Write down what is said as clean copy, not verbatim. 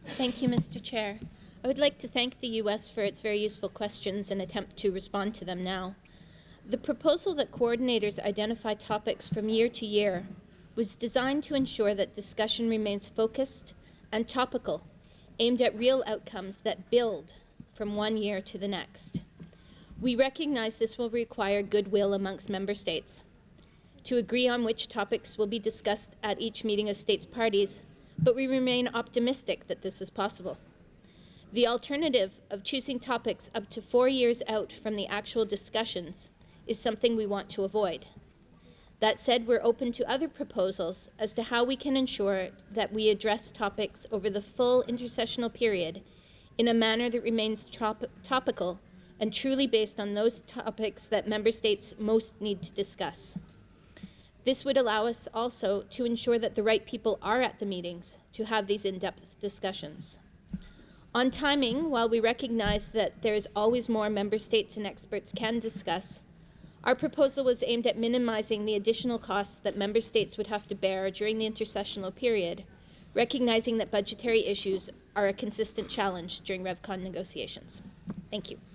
Thank you, Mr. Chair. I would like to thank the U.S. for its very useful questions and attempt to respond to them now. The proposal that coordinators identify topics from year to year was designed to ensure that discussion remains focused and topical, aimed at real outcomes that build from one year to the next. We recognize this will require goodwill amongst member states to agree on which topics will be discussed at each meeting of states parties, but we remain optimistic that this is possible. The alternative of choosing topics up to 4 years out from the actual discussions is something we want to avoid. That said, we're open to other proposals as to how we can ensure that we address topics over the full intersessional period in a manner that remains topical and truly based on those topics that member states most need to discuss. This would allow us also to ensure that the right people are at the meetings to have these in-depth discussions. On timing, while we recognize that there is always more member states and experts can discuss, our proposal was aimed at minimizing the additional costs that member states would have to bear during the intersessional period, recognizing that budgetary issues are a consistent challenge during RevCon negotiations. Thank you.